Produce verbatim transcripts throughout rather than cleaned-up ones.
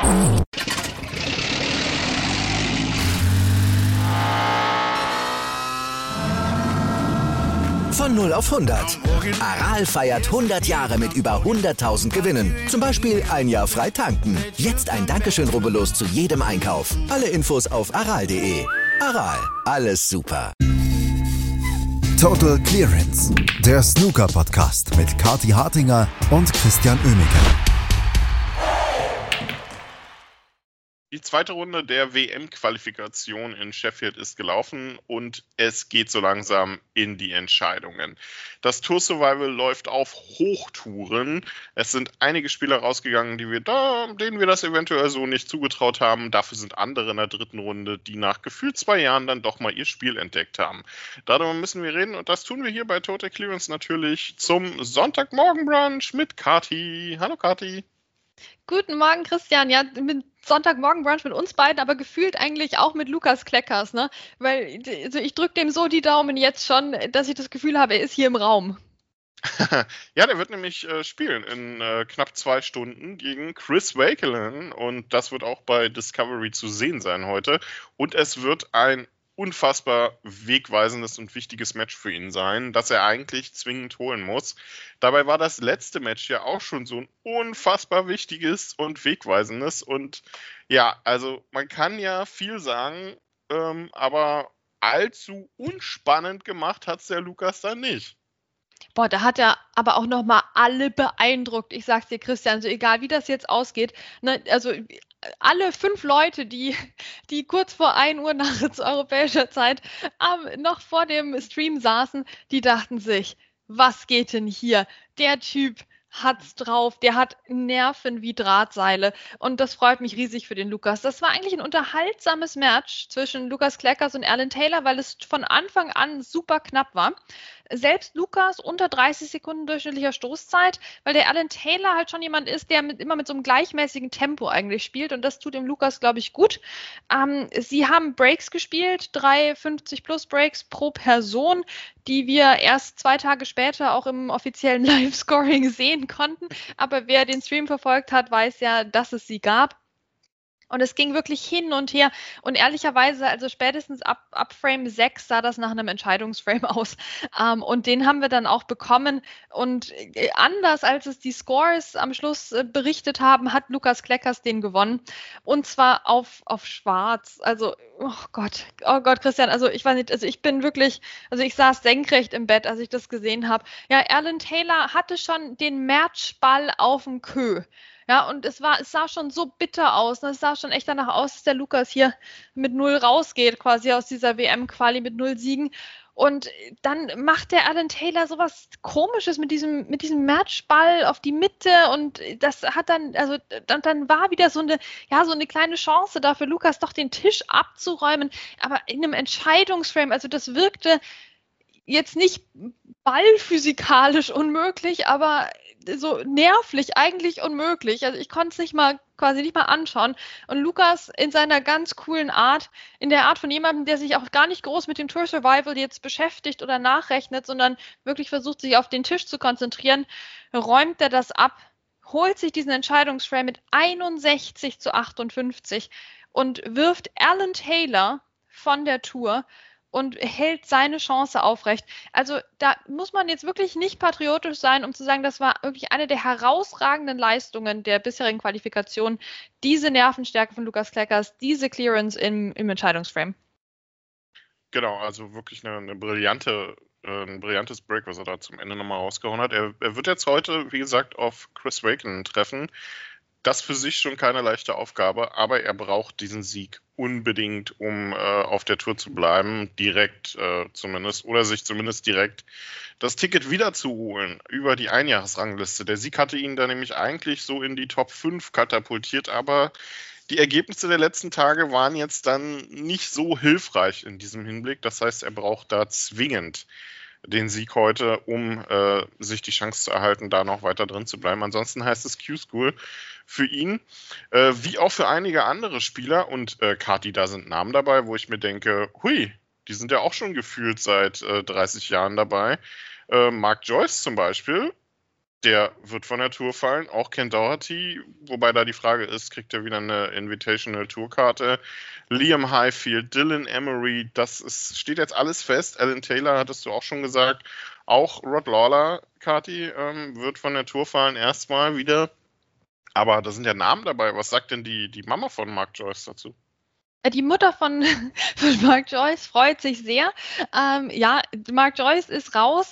Von null auf hundert. Aral feiert hundert Jahre mit über hunderttausend Gewinnen. Zum Beispiel ein Jahr frei tanken. Jetzt ein Dankeschön, rubbellos zu jedem Einkauf. Alle Infos auf aral punkt de. Aral, alles super. Total Clearance, der Snooker-Podcast mit Kathi Hartinger und Christian Oemeke. Die zweite Runde der W M-Qualifikation in Sheffield ist gelaufen und es geht so langsam in die Entscheidungen. Das Tour Survival läuft auf Hochtouren. Es sind einige Spieler rausgegangen, die wir da, denen wir das eventuell so nicht zugetraut haben. Dafür sind andere in der dritten Runde, die nach gefühlt zwei Jahren dann doch mal ihr Spiel entdeckt haben. Darüber müssen wir reden und das tun wir hier bei Total Clearance natürlich zum Sonntagmorgen-Brunch mit Kathi. Hallo Kathi. Guten Morgen, Christian. Ja, mit Sonntagmorgen-Brunch mit uns beiden, aber gefühlt eigentlich auch mit Lukas Kleckers, ne? Weil also ich drücke dem so die Daumen jetzt schon, dass ich das Gefühl habe, er ist hier im Raum. Ja, der wird nämlich äh, spielen in äh, knapp zwei Stunden gegen Chris Wakelin und das wird auch bei Discovery zu sehen sein heute. Und es wird ein unfassbar wegweisendes und wichtiges Match für ihn sein, das er eigentlich zwingend holen muss. Dabei war das letzte Match ja auch schon so ein unfassbar wichtiges und wegweisendes. Und ja, also man kann ja viel sagen, ähm, aber allzu unspannend gemacht hat es der Lukas dann nicht. Boah, da hat er aber auch nochmal alle beeindruckt. Ich sag's dir, Christian, so egal wie das jetzt ausgeht, ne, also alle fünf Leute, die, die kurz vor ein Uhr nachts europäischer Zeit ähm, noch vor dem Stream saßen, die dachten sich, was geht denn hier? Der Typ hat's drauf, der hat Nerven wie Drahtseile und das freut mich riesig für den Lukas. Das war eigentlich ein unterhaltsames Match zwischen Lukas Kleckers und Alan Taylor, weil es von Anfang an super knapp war. Selbst Lukas unter dreißig Sekunden durchschnittlicher Stoßzeit, weil der Alan Taylor halt schon jemand ist, der mit, immer mit so einem gleichmäßigen Tempo eigentlich spielt und das tut dem Lukas, glaube ich, gut. Ähm, sie haben Breaks gespielt, drei fünfzig plus Breaks pro Person, die wir erst zwei Tage später auch im offiziellen Live-Scoring sehen konnten. Aber wer den Stream verfolgt hat, weiß ja, dass es sie gab. Und es ging wirklich hin und her. Und ehrlicherweise, also spätestens ab, ab Frame sechs sah das nach einem Entscheidungsframe aus. Ähm, und den haben wir dann auch bekommen. Und äh, anders als es die Scores am Schluss äh, berichtet haben, hat Lukas Kleckers den gewonnen. Und zwar auf, auf schwarz. Also, oh Gott, oh Gott, Christian, also ich weiß nicht, also ich bin wirklich, also ich saß senkrecht im Bett, als ich das gesehen habe. Ja, Alan Taylor hatte schon den Matchball auf dem Kö. Ja, und es war, es sah schon so bitter aus. Ne? Es sah schon echt danach aus, dass der Lukas hier mit null rausgeht, quasi aus dieser W M-Quali mit null Siegen. Und dann macht der Alan Taylor sowas Komisches mit diesem, mit diesem Matchball auf die Mitte und das hat dann, also dann, dann war wieder so eine, ja, so eine kleine Chance da für Lukas, doch den Tisch abzuräumen. Aber in einem Entscheidungsframe, also das wirkte jetzt nicht ballphysikalisch unmöglich, aber so nervlich eigentlich unmöglich. Also ich konnte es nicht mal quasi nicht mal anschauen. Und Lukas in seiner ganz coolen Art, in der Art von jemandem, der sich auch gar nicht groß mit dem Tour Survival jetzt beschäftigt oder nachrechnet, sondern wirklich versucht, sich auf den Tisch zu konzentrieren, räumt er das ab, holt sich diesen Entscheidungsframe mit einundsechzig zu achtundfünfzig und wirft Alan Taylor von der Tour und hält seine Chance aufrecht. Also da muss man jetzt wirklich nicht patriotisch sein, um zu sagen, das war wirklich eine der herausragenden Leistungen der bisherigen Qualifikation. Diese Nervenstärke von Lukas Kleckers, diese Clearance im, im Entscheidungsframe. Genau, also wirklich eine, eine brillante, äh, ein brillantes Break, was er da zum Ende nochmal rausgehauen hat. Er, er wird jetzt heute, wie gesagt, auf Chris Wakelin treffen. Das für sich schon keine leichte Aufgabe, aber er braucht diesen Sieg unbedingt, um äh, auf der Tour zu bleiben, direkt äh, zumindest, oder sich zumindest direkt das Ticket wiederzuholen über die Einjahresrangliste. Der Sieg hatte ihn da nämlich eigentlich so in die Top fünf katapultiert, aber die Ergebnisse der letzten Tage waren jetzt dann nicht so hilfreich in diesem Hinblick. Das heißt, er braucht da zwingend den Sieg heute, um äh, sich die Chance zu erhalten, da noch weiter drin zu bleiben. Ansonsten heißt es Q-School für ihn, äh, wie auch für einige andere Spieler. Und äh, Kathi, da sind Namen dabei, wo ich mir denke, hui, die sind ja auch schon gefühlt seit äh, dreißig Jahren dabei. Äh, Mark Joyce zum Beispiel, Der wird von der Tour fallen, auch Ken Doherty, wobei da die Frage ist, kriegt er wieder eine Invitational-Tourkarte? Liam Highfield, Dylan Emery, das ist, steht jetzt alles fest. Alan Taylor, hattest du auch schon gesagt. Auch Rod Lawler, Kati, ähm, wird von der Tour fallen, erstmal wieder. Aber da sind ja Namen dabei. Was sagt denn die, die Mama von Mark Joyce dazu? Die Mutter von, von Mark Joyce freut sich sehr. Ähm, ja, Mark Joyce ist raus.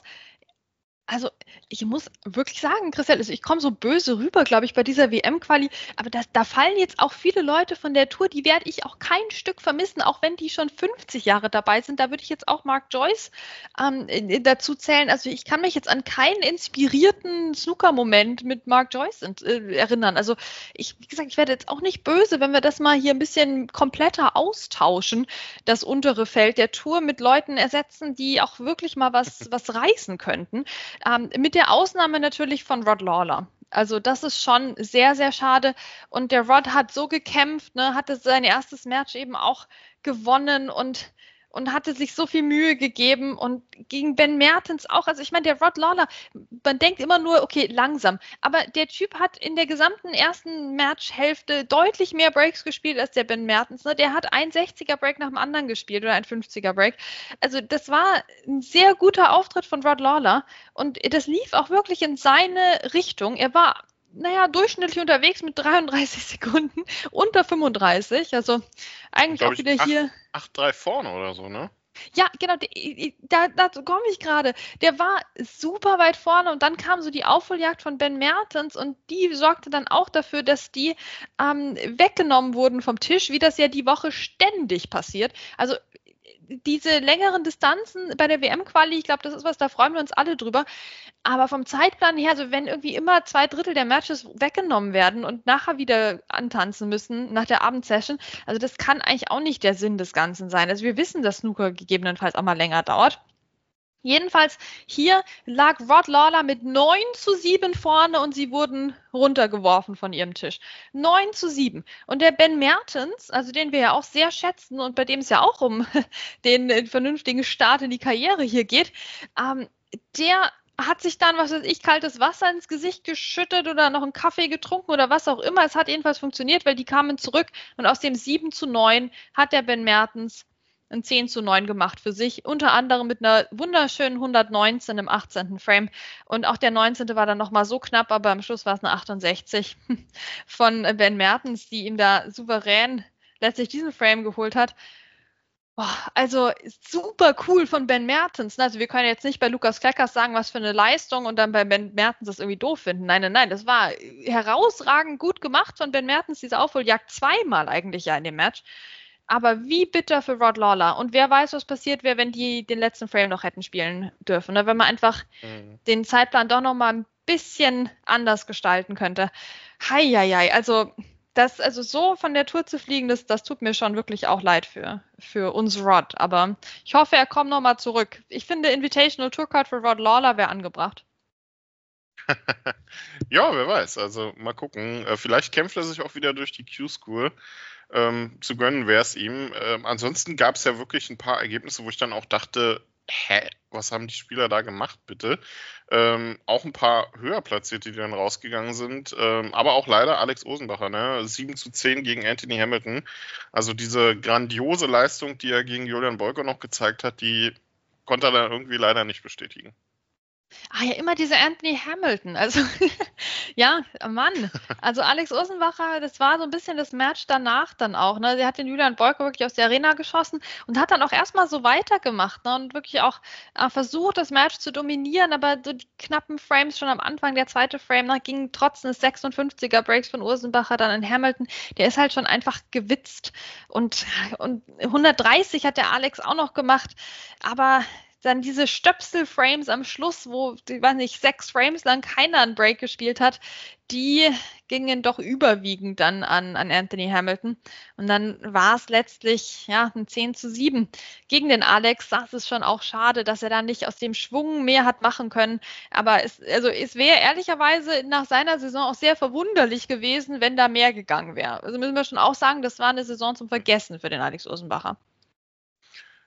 Also, ich muss wirklich sagen, Christian, also ich komme so böse rüber, glaube ich, bei dieser W M-Quali, aber das, da fallen jetzt auch viele Leute von der Tour, die werde ich auch kein Stück vermissen, auch wenn die schon fünfzig Jahre dabei sind. Da würde ich jetzt auch Mark Joyce ähm, dazu zählen. Also, ich kann mich jetzt an keinen inspirierten Snooker-Moment mit Mark Joyce äh, erinnern. Also, ich, wie gesagt, ich werde jetzt auch nicht böse, wenn wir das mal hier ein bisschen kompletter austauschen, das untere Feld der Tour mit Leuten ersetzen, die auch wirklich mal was, was reißen könnten. Ähm, mit der Ausnahme natürlich von Rod Lawler. Also das ist schon sehr, sehr schade. Und der Rod hat so gekämpft, ne, hatte sein erstes Match eben auch gewonnen und, und hatte sich so viel Mühe gegeben. Und gegen Ben Mertens auch. Also ich meine, der Rod Lawler, man denkt immer nur, okay, langsam. Aber der Typ hat in der gesamten ersten Matchhälfte deutlich mehr Breaks gespielt als der Ben Mertens. Ne? Der hat ein sechziger Break nach dem anderen gespielt oder ein fünfziger Break. Also das war ein sehr guter Auftritt von Rod Lawler. Und das lief auch wirklich in seine Richtung. Er war, naja, durchschnittlich unterwegs mit dreiunddreißig Sekunden, unter fünfunddreißig. Also eigentlich auch wieder hier. acht drei vorne oder so, ne? Ja, genau, da, dazu komme ich gerade. Der war super weit vorne und dann kam so die Aufholjagd von Ben Mertens und die sorgte dann auch dafür, dass die ähm, weggenommen wurden vom Tisch, wie das ja die Woche ständig passiert. Also diese längeren Distanzen bei der W M-Quali, ich glaube, das ist was, da freuen wir uns alle drüber. Aber vom Zeitplan her, also wenn irgendwie immer zwei Drittel der Matches weggenommen werden und nachher wieder antanzen müssen nach der Abendsession, also das kann eigentlich auch nicht der Sinn des Ganzen sein. Also wir wissen, dass Snooker gegebenenfalls auch mal länger dauert. Jedenfalls hier lag Rod Lawler mit neun zu sieben vorne und sie wurden runtergeworfen von ihrem Tisch. neun zu sieben. Und der Ben Mertens, also den wir ja auch sehr schätzen und bei dem es ja auch um den vernünftigen Start in die Karriere hier geht, ähm, der hat sich dann, was weiß ich, kaltes Wasser ins Gesicht geschüttet oder noch einen Kaffee getrunken oder was auch immer. Es hat jedenfalls funktioniert, weil die kamen zurück und aus dem sieben zu neun hat der Ben Mertens ein zehn zu neun gemacht für sich, unter anderem mit einer wunderschönen hundertneunzehn im achtzehnten Frame. Und auch der neunzehnte war dann nochmal so knapp, aber am Schluss war es eine achtundsechzig von Ben Mertens, die ihm da souverän letztlich diesen Frame geholt hat. Boah, also super cool von Ben Mertens. Also wir können jetzt nicht bei Lukas Kleckers sagen, was für eine Leistung und dann bei Ben Mertens das irgendwie doof finden. Nein, nein, nein, das war herausragend gut gemacht von Ben Mertens, diese Aufholjagd zweimal eigentlich ja in dem Match. Aber wie bitter für Rod Lawler. Und wer weiß, was passiert wäre, wenn die den letzten Frame noch hätten spielen dürfen. Ne? Wenn man einfach mhm. den Zeitplan doch noch mal ein bisschen anders gestalten könnte. Heieiei, also das, also so von der Tour zu fliegen, das, das tut mir schon wirklich auch leid für, für uns Rod. Aber ich hoffe, er kommt noch mal zurück. Ich finde, Invitational Tourcard für Rod Lawler wäre angebracht. Ja, wer weiß. Also mal gucken. Vielleicht kämpft er sich auch wieder durch die Q-School. Ähm, zu gönnen wäre es ihm. Ähm, ansonsten gab es ja wirklich ein paar Ergebnisse, wo ich dann auch dachte, hä, was haben die Spieler da gemacht, bitte? Ähm, auch ein paar höher platzierte, die dann rausgegangen sind. Ähm, aber auch leider Alex Osenbacher, ne? sieben zu zehn gegen Anthony Hamilton. Also diese grandiose Leistung, die er gegen Julian Boyko noch gezeigt hat, die konnte er dann irgendwie leider nicht bestätigen. Ah ja, immer dieser Anthony Hamilton. Also, ja, Mann. Also Alex Osenbacher, das war so ein bisschen das Match danach dann auch. Ne? Der hat den Julian Boyko wirklich aus der Arena geschossen und hat dann auch erstmal so weitergemacht, ne? Und wirklich auch äh, versucht, das Match zu dominieren, aber so die knappen Frames schon am Anfang, der zweite Frame, ne, ging trotz des sechsundfünfziger Breaks von Osenbacher dann in Hamilton. Der ist halt schon einfach gewitzt. Und, und hundertdreißig hat der Alex auch noch gemacht, aber dann diese Stöpsel-Frames am Schluss, wo, ich weiß nicht, sechs Frames lang keiner einen Break gespielt hat, die gingen doch überwiegend dann an, an Anthony Hamilton. Und dann war es letztlich ja ein zehn zu sieben gegen den Alex. Das ist schon auch schade, dass er da nicht aus dem Schwung mehr hat machen können. Aber es, also es wäre ehrlicherweise nach seiner Saison auch sehr verwunderlich gewesen, wenn da mehr gegangen wäre. Also müssen wir schon auch sagen, das war eine Saison zum Vergessen für den Alex Osenbacher.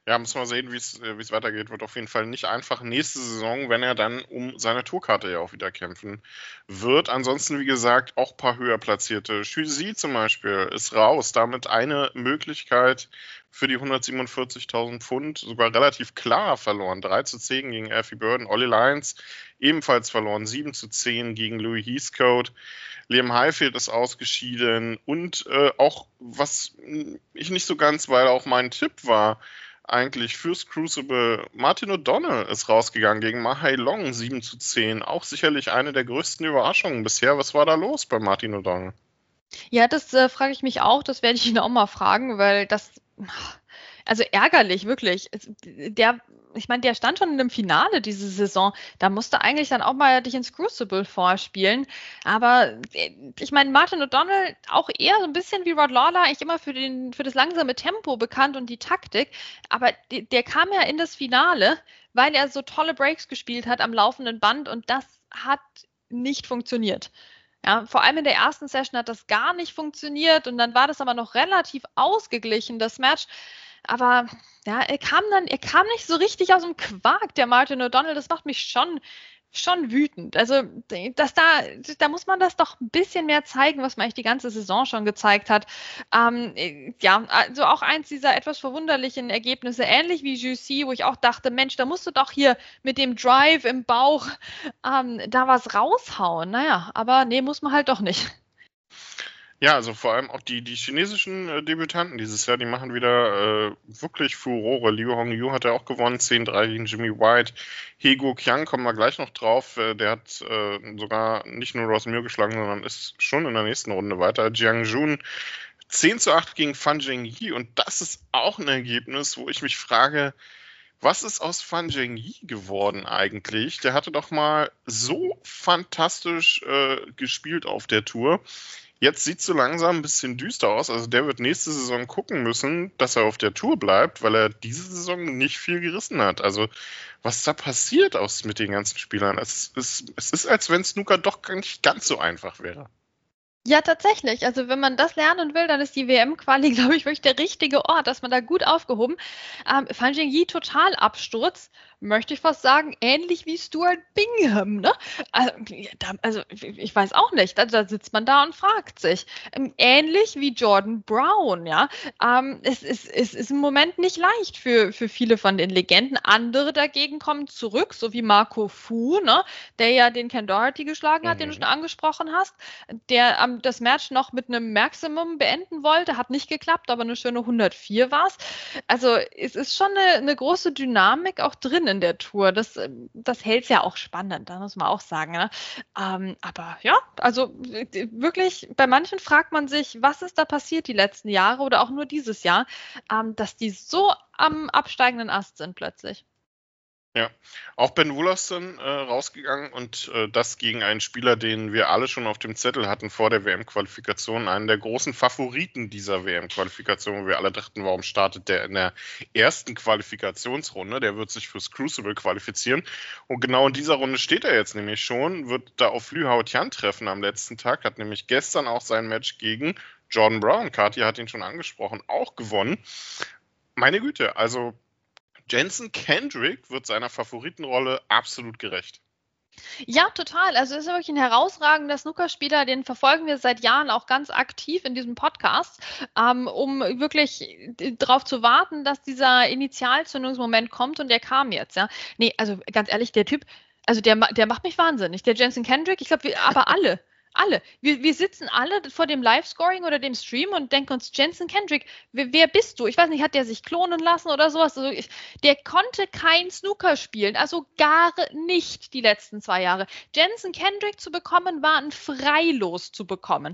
Ja, muss mal sehen, wie es wie es weitergeht. Wird auf jeden Fall nicht einfach nächste Saison, wenn er dann um seine Tourkarte ja auch wieder kämpfen wird. Ansonsten, wie gesagt, auch ein paar höher platzierte. Shuzi zum Beispiel ist raus. Damit eine Möglichkeit für die hundertsiebenundvierzigtausend Pfund sogar relativ klar verloren. drei zu zehn gegen Alfie Burden. Ollie Lyons ebenfalls verloren. sieben zu zehn gegen Louis Heathcote. Liam Highfield ist ausgeschieden. Und äh, auch, was ich nicht so ganz, weil auch mein Tipp war, eigentlich fürs Crucible, Martin O'Donnell ist rausgegangen gegen Mahai Long, sieben zu zehn. Auch sicherlich eine der größten Überraschungen bisher. Was war da los bei Martin O'Donnell? Ja, das äh, frage ich mich auch. Das werde ich ihn auch mal fragen, weil das, also ärgerlich, wirklich. Es, der, ich meine, der stand schon in einem Finale diese Saison. Da musste eigentlich dann auch mal dich ins Crucible vorspielen. Aber äh, ich meine, Martin O'Donnell auch eher so ein bisschen wie Rod Lawler, eigentlich immer für, den, für das langsame Tempo bekannt und die Taktik. Aber der, der kam ja in das Finale, weil er so tolle Breaks gespielt hat am laufenden Band und das hat nicht funktioniert. Ja, vor allem in der ersten Session hat das gar nicht funktioniert und dann war das aber noch relativ ausgeglichen, das Match. Aber ja, er kam dann, er kam nicht so richtig aus dem Quark, der Martin O'Donnell. Das macht mich schon, schon wütend. Also, dass da, da muss man das doch ein bisschen mehr zeigen, was man eigentlich die ganze Saison schon gezeigt hat. Ähm, ja, also auch eins dieser etwas verwunderlichen Ergebnisse, ähnlich wie Juicy, wo ich auch dachte, Mensch, da musst du doch hier mit dem Drive im Bauch ähm, da was raushauen. Naja, aber nee, muss man halt doch nicht. Ja, also vor allem auch die, die chinesischen äh, Debütanten dieses Jahr, die machen wieder äh, wirklich Furore. Liu Hongyu hat ja auch gewonnen, zehn drei gegen Jimmy White. Hego Qiang, kommen wir gleich noch drauf, äh, der hat äh, sogar nicht nur Ross Muir geschlagen, sondern ist schon in der nächsten Runde weiter. Jiang Jun, zehn zu acht gegen Fan Zhengyi und das ist auch ein Ergebnis, wo ich mich frage, was ist aus Fan Zhengyi geworden eigentlich? Der hatte doch mal so fantastisch äh, gespielt auf der Tour. Jetzt sieht es so langsam ein bisschen düster aus. Also der wird nächste Saison gucken müssen, dass er auf der Tour bleibt, weil er diese Saison nicht viel gerissen hat. Also was da passiert aus mit den ganzen Spielern, es ist, es ist als wenn Snooker doch nicht ganz so einfach wäre. Ja, tatsächlich. Also wenn man das lernen will, dann ist die W M-Quali, glaube ich, wirklich der richtige Ort, dass man da gut aufgehoben. Ähm, Fan Zhengyi total Absturz, möchte ich fast sagen, ähnlich wie Stuart Bingham, ne? Also, da, also ich weiß auch nicht, da, da sitzt man da und fragt sich. Ähm, ähnlich wie Jordan Brown, ja. Ähm, es, es, es ist im Moment nicht leicht für, für viele von den Legenden. Andere dagegen kommen zurück, so wie Marco Fu, ne? Der ja den Ken Doherty geschlagen hat, mhm. den du schon angesprochen hast, der am das Match noch mit einem Maximum beenden wollte, hat nicht geklappt, aber eine schöne hundertvier war es. Also es ist schon eine, eine große Dynamik auch drin in der Tour. Das, das hält es ja auch spannend, da muss man auch sagen. Ne? Ähm, aber ja, also wirklich, bei manchen fragt man sich, was ist da passiert die letzten Jahre oder auch nur dieses Jahr, ähm, dass die so am absteigenden Ast sind plötzlich. Ja, auch Ben Wollaston äh, rausgegangen und äh, das gegen einen Spieler, den wir alle schon auf dem Zettel hatten vor der W M-Qualifikation, einen der großen Favoriten dieser W M-Qualifikation, wo wir alle dachten, warum startet der in der ersten Qualifikationsrunde, der wird sich fürs Crucible qualifizieren und genau in dieser Runde steht er jetzt nämlich schon, wird da auf Liu Haotian treffen am letzten Tag, hat nämlich gestern auch sein Match gegen Jordan Brown, Kathi hat ihn schon angesprochen, auch gewonnen. Meine Güte, also Jenson Kendrick wird seiner Favoritenrolle absolut gerecht. Ja, total. Also ist wirklich ein herausragender Snookerspieler, den verfolgen wir seit Jahren auch ganz aktiv in diesem Podcast, ähm, um wirklich darauf zu warten, dass dieser Initialzündungsmoment kommt und der kam jetzt. Ja, nee, also ganz ehrlich, der Typ, also der, der macht mich wahnsinnig. Der Jenson Kendrick, ich glaube, aber alle. Alle. Wir, wir sitzen alle vor dem Live-Scoring oder dem Stream und denken uns, Jenson Kendrick, wer, wer bist du? Ich weiß nicht, hat der sich klonen lassen oder sowas? Also ich, der konnte kein Snooker spielen, also gar nicht die letzten zwei Jahre. Jenson Kendrick zu bekommen, war ein Freilos zu bekommen.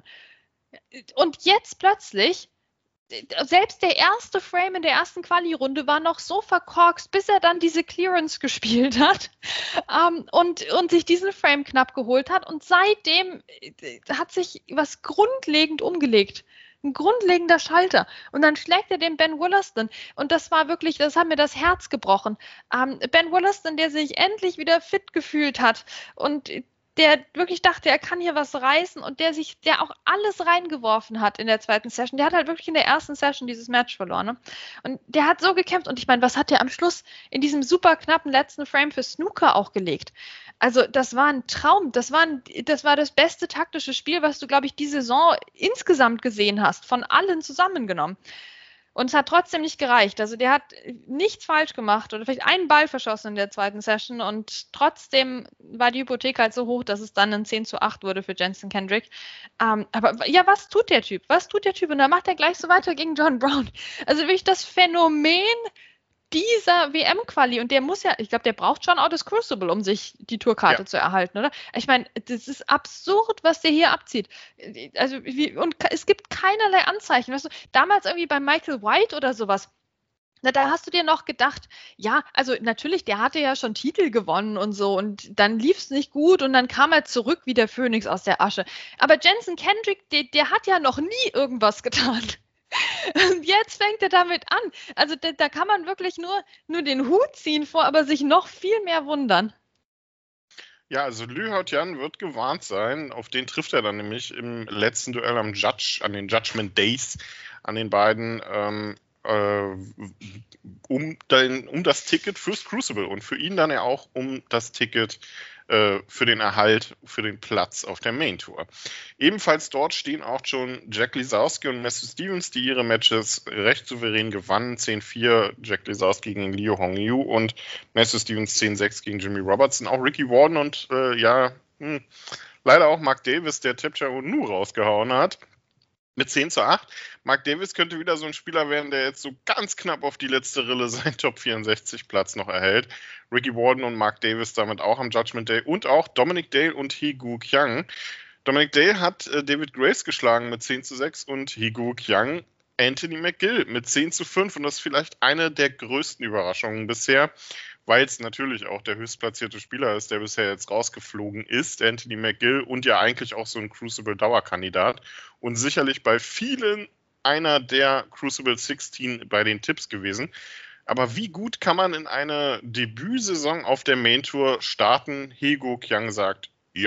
Und jetzt plötzlich, selbst der erste Frame in der ersten Quali-Runde war noch so verkorkst, bis er dann diese Clearance gespielt hat ähm, und, und sich diesen Frame knapp geholt hat. Und seitdem hat sich was grundlegend umgelegt. Ein grundlegender Schalter. Und dann schlägt er den Ben Wollaston. Und das war wirklich, das hat mir das Herz gebrochen. Ähm, Ben Wollaston, der sich endlich wieder fit gefühlt hat und der wirklich dachte, er kann hier was reißen und der sich, der auch alles reingeworfen hat in der zweiten Session. Der hat halt wirklich in der ersten Session dieses Match verloren. Ne? Und der hat so gekämpft. Und ich meine, was hat der am Schluss in diesem super knappen letzten Frame für Snooker auch gelegt? Also das war ein Traum. Das war, ein, das war das beste taktische Spiel, was du, glaube ich, die Saison insgesamt gesehen hast, von allen zusammengenommen. Und es hat trotzdem nicht gereicht. Also der hat nichts falsch gemacht oder vielleicht einen Ball verschossen in der zweiten Session und trotzdem war die Hypothek halt so hoch, dass es dann ein zehn zu acht wurde für Jenson Kendrick. Ähm, aber ja, was tut der Typ? Was tut der Typ? Und dann macht er gleich so weiter gegen John Brown. Also wirklich das Phänomen dieser W M-Quali, und der muss ja, ich glaube, der braucht schon auch das Crucible, um sich die Tourkarte ja. zu erhalten, oder? Ich meine, das ist absurd, was der hier abzieht. Also, wie, und es gibt keinerlei Anzeichen. Weißt du, damals irgendwie bei Michael White oder sowas, na, da hast du dir noch gedacht, ja, also natürlich, der hatte ja schon Titel gewonnen und so, und dann lief es nicht gut und dann kam er zurück wie der Phönix aus der Asche. Aber Jenson Kendrick, der, der hat ja noch nie irgendwas getan. Und jetzt fängt er damit an. Also da, da kann man wirklich nur, nur den Hut ziehen vor, aber sich noch viel mehr wundern. Ja, also Lü Haotian wird gewarnt sein. Auf den trifft er dann nämlich im letzten Duell am Judge, an den Judgment Days, an den beiden, ähm, äh, um, den, um das Ticket fürs Crucible und für ihn dann ja auch um das Ticket für den Erhalt, für den Platz auf der Main Tour. Ebenfalls dort stehen auch schon Jack Lisowski und Matthew Stevens, die ihre Matches recht souverän gewannen. zehn vier Jack Lisowski gegen Liu Hongyu und Matthew Stevens zehn sechs gegen Jimmy Robertson. Auch Ricky Warden und äh, ja, hm, leider auch Mark Davis, der Tapcha Nu rausgehauen hat. Mit zehn zu acht. Mark Davis könnte wieder so ein Spieler werden, der jetzt so ganz knapp auf die letzte Rille seinen Top vierundsechzig Platz noch erhält. Ricky Warden und Mark Davis damit auch am Judgment Day und auch Dominic Dale und Hee-Gu Kyang. Dominic Dale hat äh, David Grace geschlagen mit zehn zu sechs und Hee-Gu Kyang Anthony McGill mit zehn zu fünf, und das ist vielleicht eine der größten Überraschungen bisher, weil es natürlich auch der höchstplatzierte Spieler ist, der bisher jetzt rausgeflogen ist, Anthony McGill, und ja eigentlich auch so ein Crucible-Dauerkandidat und sicherlich bei vielen einer der Crucible sechzehn bei den Tipps gewesen. Aber wie gut kann man in eine Debütsaison auf der Main Tour starten? Hee-Gu Kyang sagt, ja.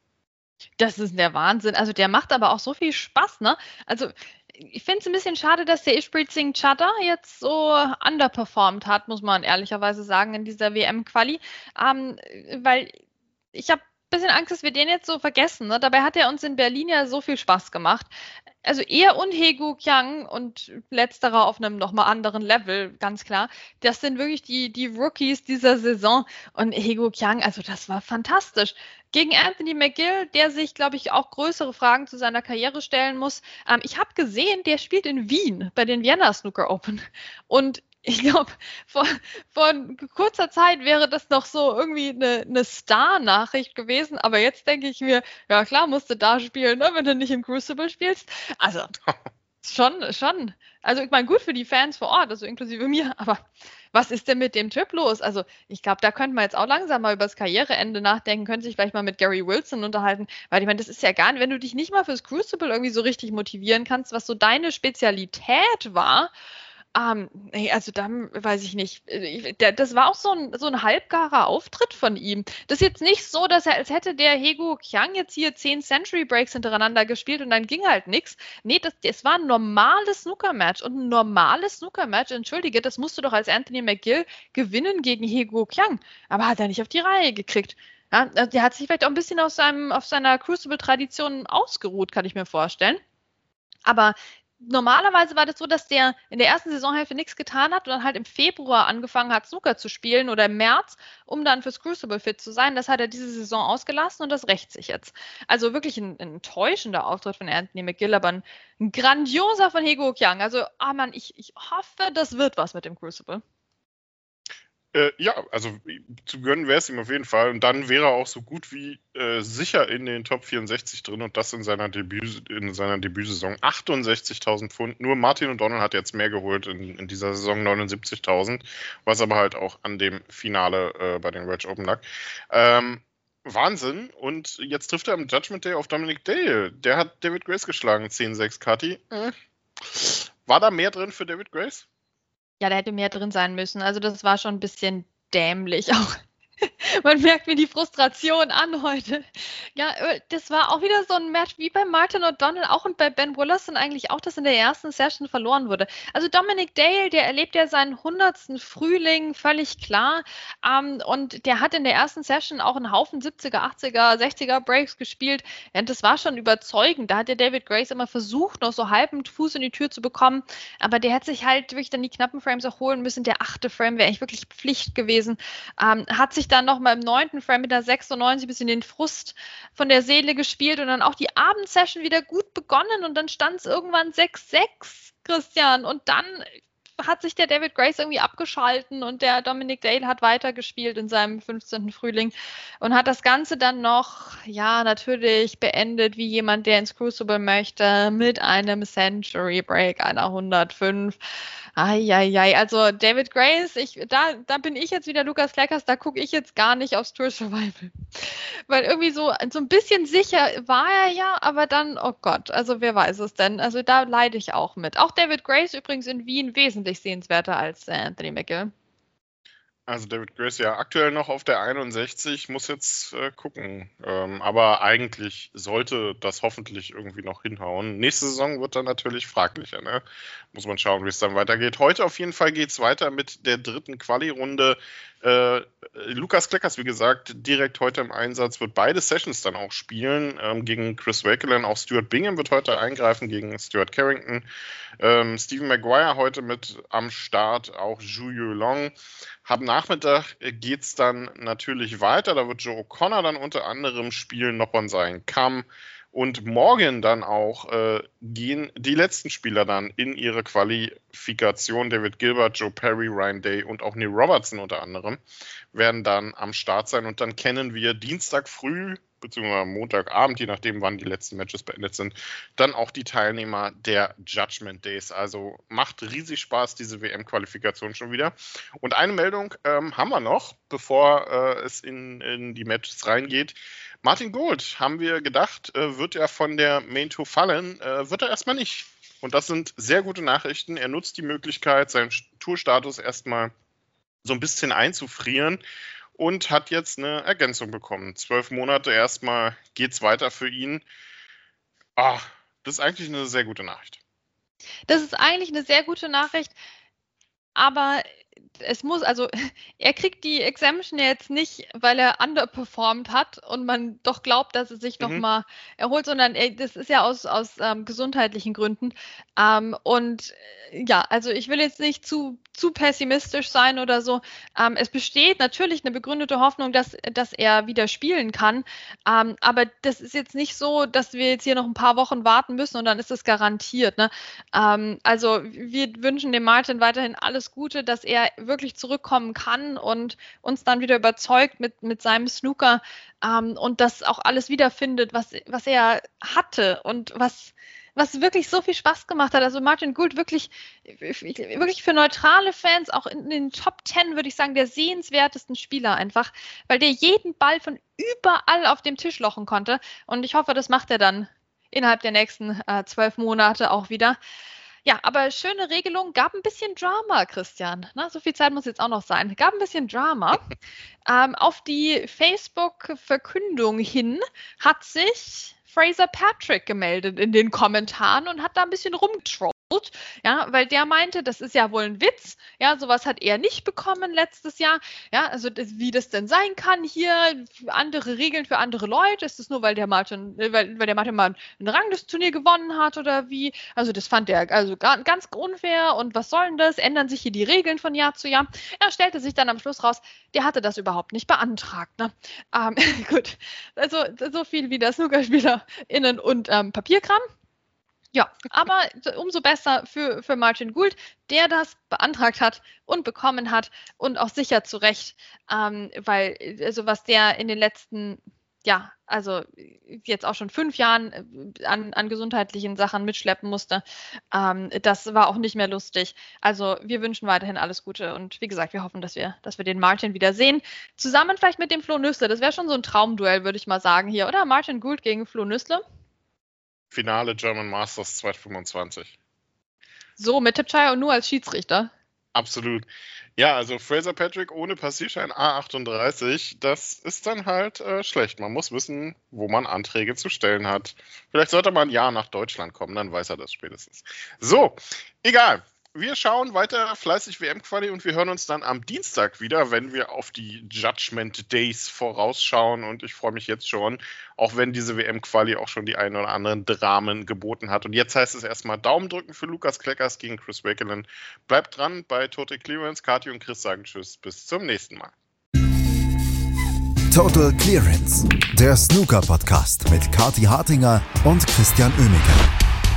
Das ist der Wahnsinn. Also der macht aber auch so viel Spaß, ne? Also ich finde es ein bisschen schade, dass der Ishpreet Singh Chadha jetzt so underperformed hat, muss man ehrlicherweise sagen, in dieser W M-Quali. Ähm, weil ich habe ein bisschen Angst, dass wir den jetzt so vergessen. Ne? Dabei hat er uns in Berlin ja so viel Spaß gemacht. Also er und Hee-Gu Kyang und letzterer auf einem nochmal anderen Level, ganz klar. Das sind wirklich die, die Rookies dieser Saison. Und Hee-Gu Kyang, also das war fantastisch. Gegen Anthony McGill, der sich, glaube ich, auch größere Fragen zu seiner Karriere stellen muss. Ähm, ich habe gesehen, der spielt in Wien bei den Vienna Snooker Open. Und ich glaube, vor, vor kurzer Zeit wäre das noch so irgendwie eine, eine Star-Nachricht gewesen. Aber jetzt denke ich mir, ja klar, musst du da spielen, ne, wenn du nicht im Crucible spielst. Also schon, schon. Also ich meine, gut für die Fans vor Ort, also inklusive mir. Aber was ist denn mit dem Trip los? Also ich glaube, da könnte man jetzt auch langsam mal über das Karriereende nachdenken, könnte sich vielleicht mal mit Gary Wilson unterhalten. Weil ich meine, das ist ja gar nicht, wenn du dich nicht mal fürs Crucible irgendwie so richtig motivieren kannst, was so deine Spezialität war. Um, also dann weiß ich nicht. Das war auch so ein, so ein halbgarer Auftritt von ihm. Das ist jetzt nicht so, dass er, als hätte der Hee-Gu Kyang jetzt hier zehn Century Breaks hintereinander gespielt und dann ging halt nichts. Nee, das, das war ein normales Snooker-Match. Und ein normales Snooker-Match, entschuldige, das musst du doch als Anthony McGill gewinnen gegen Hee-Gu Kyang. Aber hat er nicht auf die Reihe gekriegt. Ja, der hat sich vielleicht auch ein bisschen auf, seinem, auf seiner Crucible-Tradition ausgeruht, kann ich mir vorstellen. Aber normalerweise war das so, dass der in der ersten Saisonhälfte nichts getan hat und dann halt im Februar angefangen hat, Snooker zu spielen oder im März, um dann fürs Crucible fit zu sein. Das hat er diese Saison ausgelassen und das rächt sich jetzt. Also wirklich ein, ein enttäuschender Auftritt von Anthony McGill, aber ein, ein grandioser von Hee-Gu Kyang. Also, ah Mann, ich, ich hoffe, das wird was mit dem Crucible. Äh, ja, also zu gönnen wäre es ihm auf jeden Fall. Und dann wäre er auch so gut wie äh, sicher in den Top vierundsechzig drin und das in seiner Debüt, in seiner Debütsaison. achtundsechzigtausend Pfund. Nur Martin O'Donnell hat jetzt mehr geholt in, in dieser Saison, neunundsiebzigtausend, was aber halt auch an dem Finale äh, bei den Wedge Open lag. Ähm, Wahnsinn. Und jetzt trifft er am Judgment Day auf Dominic Dale. Der hat David Grace geschlagen, zehn sechs, Kathi. Äh. War da mehr drin für David Grace? Ja, da hätte mehr drin sein müssen. Also das war schon ein bisschen dämlich auch. Man merkt mir die Frustration an heute. Ja, das war auch wieder so ein Match wie bei Martin O'Donnell auch und bei Ben Woollerson eigentlich auch, das in der ersten Session verloren wurde. Also Dominic Dale, der erlebt ja seinen hundertsten Frühling, völlig klar. Ähm, und der hat in der ersten Session auch einen Haufen siebziger, achtziger, sechziger Breaks gespielt. Und das war schon überzeugend. Da hat der David Grace immer versucht, noch so halb mit Fuß in die Tür zu bekommen. Aber der hat sich halt wirklich dann die knappen Frames auch holen müssen. Der achte Frame wäre eigentlich wirklich Pflicht gewesen. Ähm, hat sich dann noch mal im neunten Frame mit der sechsundneunzig bis in den Frust von der Seele gespielt und dann auch die Abendsession wieder gut begonnen und dann stand es irgendwann sechs sechs, Christian. Und dann hat sich der David Grace irgendwie abgeschalten und der Dominic Dale hat weitergespielt in seinem fünfzehnten Frühling und hat das Ganze dann noch, ja, natürlich beendet, wie jemand, der ins Crucible möchte, mit einem Century Break, einer hundertfünf. Eieiei, also David Grace, ich, da, da bin ich jetzt wieder Lukas Kleckers, da gucke ich jetzt gar nicht aufs Tour Survival. Weil irgendwie so, so ein bisschen sicher war er ja, aber dann, oh Gott, also wer weiß es denn? Also da leide ich auch mit. Auch David Grace übrigens in Wien wesentlich sehenswerter als Anthony McGill. Also David Grace ja aktuell noch auf der einundsechzig, muss jetzt äh, gucken. Ähm, aber eigentlich sollte das hoffentlich irgendwie noch hinhauen. Nächste Saison wird dann natürlich fraglicher, ne? Muss man schauen, wie es dann weitergeht. Heute auf jeden Fall geht es weiter mit der dritten Quali-Runde. Äh, Lukas Kleckers, wie gesagt, direkt heute im Einsatz, wird beide Sessions dann auch spielen. Ähm, gegen Chris Wakelin, auch Stuart Bingham wird heute eingreifen gegen Stuart Carrington. Ähm, Stephen Maguire heute mit am Start, auch Zhu Yulong. Am Nachmittag geht es dann natürlich weiter. Da wird Joe O'Connor dann unter anderem spielen, Noppon Kam. Und morgen dann auch äh, gehen die letzten Spieler dann in ihre Qualifikation. David Gilbert, Joe Perry, Ryan Day und auch Neil Robertson unter anderem werden dann am Start sein. Und dann kennen wir Dienstag früh beziehungsweise Montagabend, je nachdem, wann die letzten Matches beendet sind, dann auch die Teilnehmer der Judgment Days. Also macht riesig Spaß, diese W M-Qualifikation schon wieder. Und eine Meldung ähm, haben wir noch, bevor äh, es in, in die Matches reingeht. Martin Gould, haben wir gedacht, äh, wird er von der Main Tour fallen, äh, wird er erstmal nicht. Und das sind sehr gute Nachrichten. Er nutzt die Möglichkeit, seinen Tourstatus erstmal so ein bisschen einzufrieren und hat jetzt eine Ergänzung bekommen. Zwölf Monate erstmal geht's weiter für ihn. Ah, das ist eigentlich eine sehr gute Nachricht. Das ist eigentlich eine sehr gute Nachricht, aber es muss, also er kriegt die Exemption jetzt nicht, weil er underperformed hat und man doch glaubt, dass er sich mhm. nochmal erholt, sondern er, das ist ja aus, aus ähm, gesundheitlichen Gründen. Ähm, und ja, also ich will jetzt nicht zu, zu pessimistisch sein oder so. Ähm, es besteht natürlich eine begründete Hoffnung, dass, dass er wieder spielen kann. Ähm, aber das ist jetzt nicht so, dass wir jetzt hier noch ein paar Wochen warten müssen und dann ist es garantiert. Ne? Ähm, also wir wünschen dem Martin weiterhin alles Gute, dass er wirklich zurückkommen kann und uns dann wieder überzeugt mit, mit seinem Snooker ähm, und das auch alles wiederfindet, was, was er hatte und was was wirklich so viel Spaß gemacht hat. Also Martin Gould wirklich, wirklich für neutrale Fans, auch in den Top Ten, würde ich sagen, der sehenswertesten Spieler einfach, weil der jeden Ball von überall auf dem Tisch lochen konnte. Und ich hoffe, das macht er dann innerhalb der nächsten äh, zwölf Monate auch wieder. Ja, aber schöne Regelung, gab ein bisschen Drama, Christian. Na, so viel Zeit muss jetzt auch noch sein. Gab ein bisschen Drama. ähm, auf die Facebook-Verkündung hin hat sich Fraser Patrick gemeldet in den Kommentaren und hat da ein bisschen rumgetrollt. Ja, weil der meinte, das ist ja wohl ein Witz, ja, sowas hat er nicht bekommen letztes Jahr, ja, also das, wie das denn sein kann hier, andere Regeln für andere Leute, ist das nur, weil der Martin, weil, weil der Martin mal ein Ranglistenturnier gewonnen hat oder wie, also das fand er also gar, ganz unfair und was soll denn das, ändern sich hier die Regeln von Jahr zu Jahr, er stellte sich dann am Schluss raus, der hatte das überhaupt nicht beantragt, ne, ähm, gut, also so viel wie der SnookerspielerInnen und ähm, Papierkram. Ja, aber umso besser für, für Martin Gould, der das beantragt hat und bekommen hat und auch sicher zu Recht, ähm, weil also was der in den letzten, ja, also jetzt auch schon fünf Jahren an, an gesundheitlichen Sachen mitschleppen musste, ähm, das war auch nicht mehr lustig. Also wir wünschen weiterhin alles Gute und wie gesagt, wir hoffen, dass wir, dass wir den Martin wieder sehen. Zusammen vielleicht mit dem Flo Nüssle, das wäre schon so ein Traumduell, würde ich mal sagen hier, oder? Martin Gould gegen Flo Nüssle. Finale German Masters zweitausendfünfundzwanzig. So, mit Tipchai und nur als Schiedsrichter. Absolut. Ja, also Fraser Patrick ohne Passierschein A achtunddreißig, das ist dann halt äh, schlecht. Man muss wissen, wo man Anträge zu stellen hat. Vielleicht sollte man ein Jahr nach Deutschland kommen, dann weiß er das spätestens. So, egal. Wir schauen weiter fleißig W M-Quali und wir hören uns dann am Dienstag wieder, wenn wir auf die Judgment Days vorausschauen. Und ich freue mich jetzt schon, auch wenn diese W M-Quali auch schon die ein oder anderen Dramen geboten hat. Und jetzt heißt es erstmal Daumen drücken für Lukas Kleckers gegen Chris Wakelin. Bleibt dran bei Total Clearance. Kathi und Chris sagen Tschüss. Bis zum nächsten Mal. Total Clearance, der Snooker-Podcast mit Kathi Hartinger und Christian Oemeke.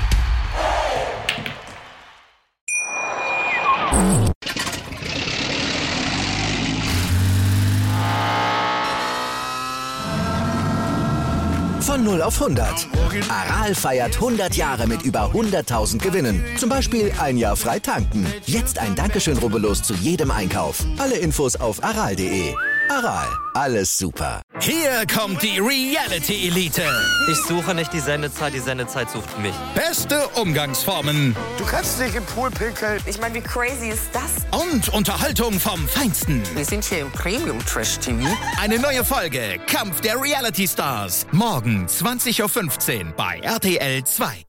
Von null auf hundert. Aral feiert hundert Jahre mit über hunderttausend Gewinnen. Zum Beispiel ein Jahr frei tanken. Jetzt ein Dankeschön, rubbellos zu jedem Einkauf. Alle Infos auf aral punkt de. Aral, alles super. Hier kommt die Reality-Elite. Ich suche nicht die Sendezeit, die Sendezeit sucht mich. Beste Umgangsformen. Du kannst nicht im Pool pinkeln. Ich meine, wie crazy ist das? Und Unterhaltung vom Feinsten. Wir sind hier im Premium-Trash-T V. Eine neue Folge Kampf der Reality-Stars. Morgen zwanzig Uhr fünfzehn bei R T L zwei.